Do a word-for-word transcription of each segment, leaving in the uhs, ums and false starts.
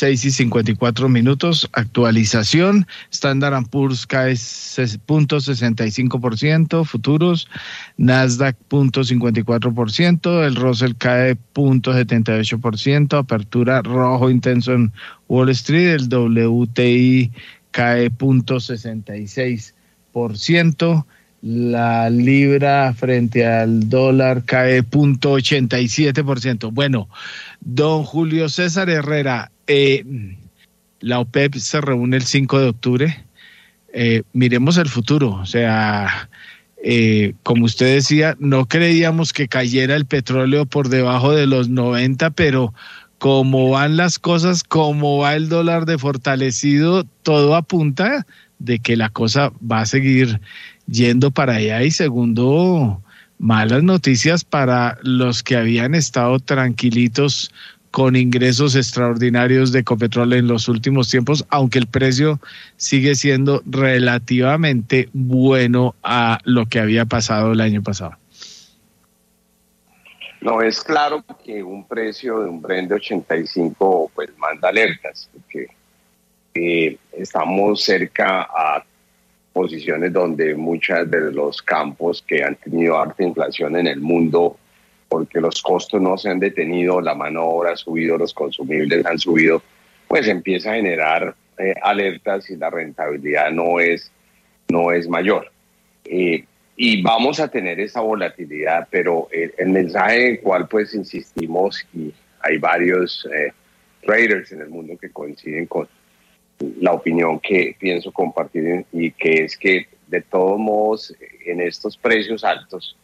seis y cincuenta y cuatro minutos, actualización, Standard and Poor's cae cero punto sesenta y cinco por ciento, futuros, Nasdaq cero punto cincuenta y cuatro por ciento, el Russell cae cero punto setenta y ocho por ciento, apertura rojo intenso en Wall Street, el W T I cae cero punto sesenta y seis por ciento, la libra frente al dólar cae cero punto ochenta y siete por ciento. Bueno, don Julio César Herrera, eh, la OPEP se reúne el cinco de octubre. Eh, miremos el futuro. O sea, eh, como usted decía, no creíamos que cayera el petróleo por debajo de los noventa, pero como van las cosas, como va el dólar de fortalecido, todo apunta de que la cosa va a seguir yendo para allá. Y segundo, malas noticias para los que habían estado tranquilitos con ingresos extraordinarios de Ecopetrol en los últimos tiempos, aunque el precio sigue siendo relativamente bueno a lo que había pasado el año pasado. No, es claro que un precio de un Brent de ochenta y cinco pues manda alertas, porque eh, estamos cerca a posiciones donde muchos de los campos que han tenido alta inflación en el mundo, porque los costos no se han detenido, la mano de obra ha subido, los consumibles han subido, pues empieza a generar eh, alertas y la rentabilidad no es, no es mayor. Eh, y vamos a tener esa volatilidad, pero el, el mensaje en el cual pues insistimos, y hay varios eh, traders en el mundo que coinciden con la opinión que pienso compartir, y que es que de todos modos en estos precios altos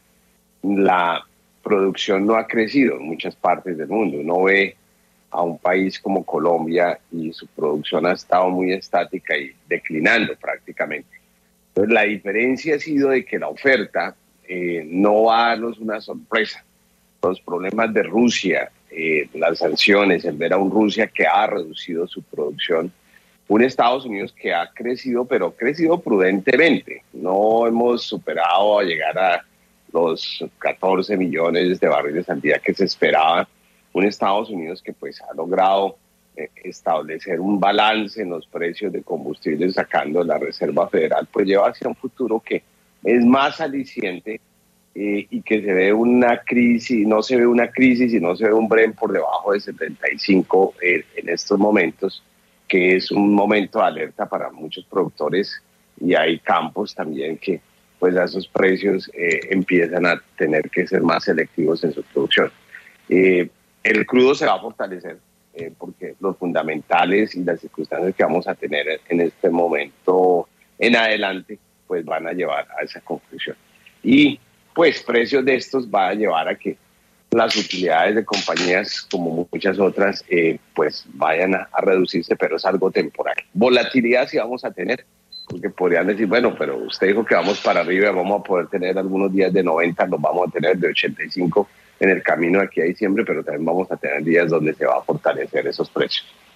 la producción no ha crecido en muchas partes del mundo. Uno ve a un país como Colombia y su producción ha estado muy estática y declinando prácticamente. Entonces la diferencia ha sido de que la oferta eh, no va a darnos una sorpresa. Los problemas de Rusia, eh, las sanciones, el ver a un Rusia que ha reducido su producción, un Estados Unidos que ha crecido, pero ha crecido prudentemente. No hemos superado a llegar a los catorce millones de barriles al día que se esperaba. Un Estados Unidos que pues ha logrado eh, establecer un balance en los precios de combustibles, sacando la Reserva Federal, pues lleva hacia un futuro que es más aliciente eh, y que se ve una crisis, no se ve una crisis y no se ve un Brent por debajo de setenta y cinco eh, en estos momentos, que es un momento de alerta para muchos productores, y hay campos también que pues a esos precios eh, empiezan a tener que ser más selectivos en su producción. Eh, el crudo se va a fortalecer eh, porque los fundamentales y las circunstancias que vamos a tener en este momento en adelante pues van a llevar a esa conclusión. Y pues precios de estos van a llevar a que las utilidades de compañías, como muchas otras, eh, pues vayan a, a reducirse, pero es algo temporal. Volatilidad sí vamos a tener, porque podrían decir, bueno, pero usted dijo que vamos para arriba, vamos a poder tener algunos días de noventa, los vamos a tener de ochenta y cinco en el camino de aquí a diciembre, pero también vamos a tener días donde se va a fortalecer esos precios.